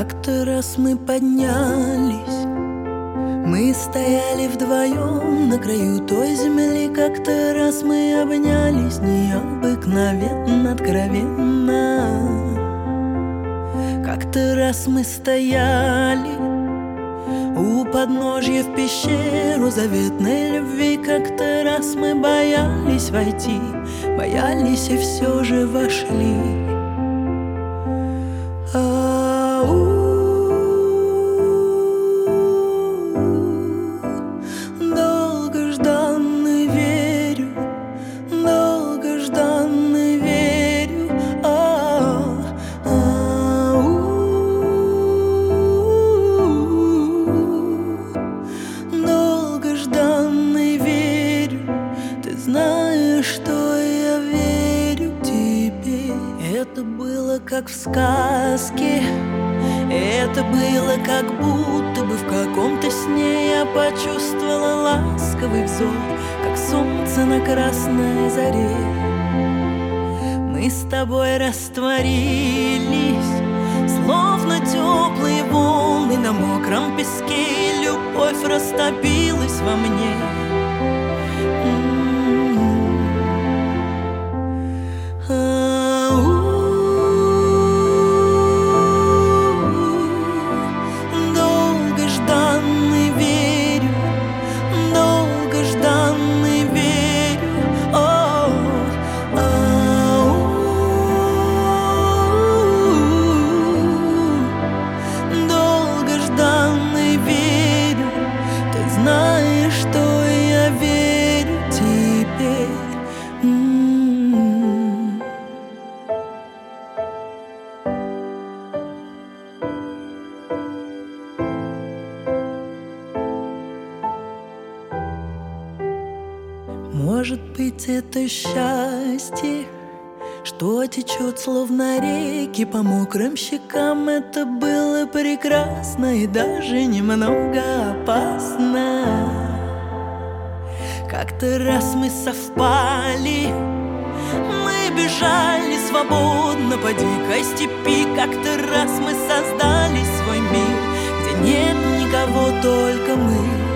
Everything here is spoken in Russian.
Как-то раз мы поднялись, мы стояли вдвоем на краю той земли. Как-то раз мы обнялись необыкновенно, откровенно. Как-то раз мы стояли у подножья в пещеру заветной любви. Как-то раз мы боялись войти, боялись и все же вошли. Долгожданный верю, долгожданный верю. Долгожданный верю. Ты знаешь, что я верю тебе. Это было как в сказке, это было как будто бы в каком-то сне. Я почувствовала ласковый взор, как солнце на красной заре. Мы с тобой растворились, словно теплые волны на мокром песке. И любовь растопилась во мне. Знаешь, что я верю тебе. Может быть, это счастье, что течет словно реки по мокрым щекам. Это было прекрасно и даже немного опасно. Как-то раз мы совпали, мы бежали свободно по дикой степи. Как-то раз мы создали свой мир, где нет никого, только мы.